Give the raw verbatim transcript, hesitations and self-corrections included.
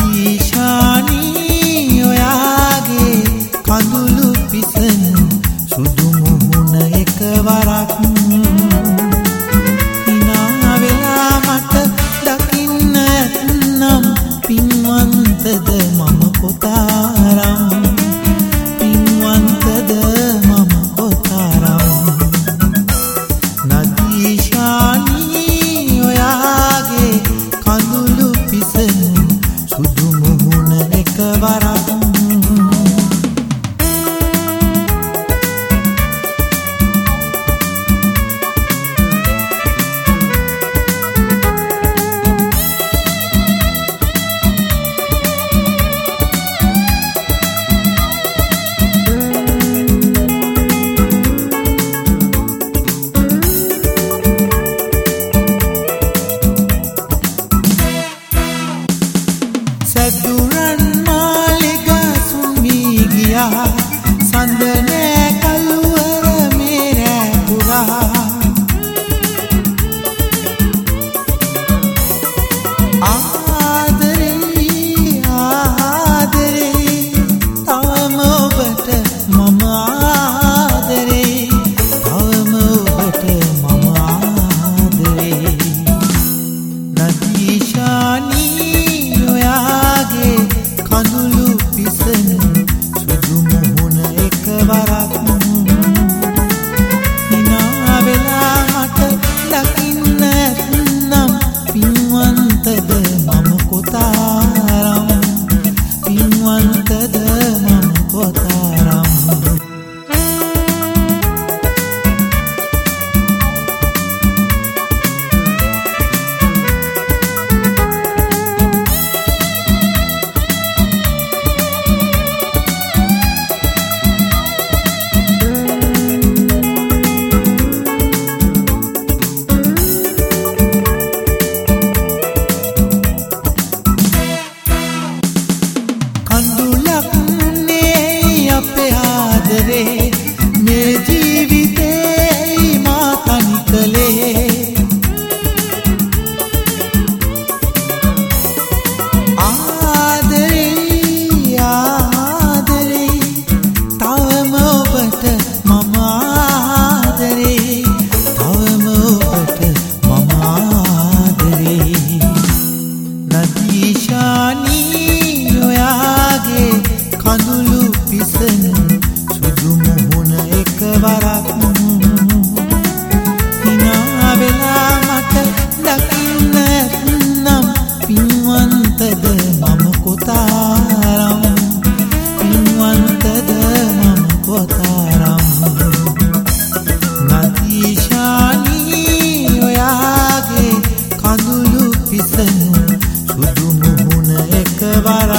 නදීශානී ඔයාගේ කඳුළු පිසනු සුදු මුහුණ එකවරක් හිනා වෙලා මට දකින්න ඇත්නම් පින්වන්තද මම කොතරම් පින්වන්තද මම කොතරම් නදීශානී ඔයාගේ කඳුළු පිසනු සුදු මුහුණ එකවරක් සැදුරන් මාලිග සුමී ගියා සඳනේ කළුවර මේ රෑ පුරා ආදරේ ආදරේ තවම ඔබට මම ආදරේ තවම ඔබට මම ආදරේ නදීශානී ඔයාගේ කඳුළු පිසනු සුදු මුහුණ එකවරක් හිනා වෙලා මට දකින්න ඇත්නම් පින්වන්තද මම කොතරම් පින්වන්තද මම කොතරම් කඳුලක් නේ අපේ ආදරේ මේ ජීවිතේ මා තනි කලේ ආදරේ ආදරේ තවම ඔබට මම ආදරේ තවම ඔබට මම ආදරේ නදීශානී ඔයාගේ කඳුළු පිසනු සුදු මුහුණ එකවරක් හිනා වෙලා මට දකින්න ඇත්නම් පින්වන්තද මම කොතරම් පින්වන්තද මම කොතරම් නදීශානී ඔයාගේ කඳුළු පිසනු සුදු මුහුණ එකවරක්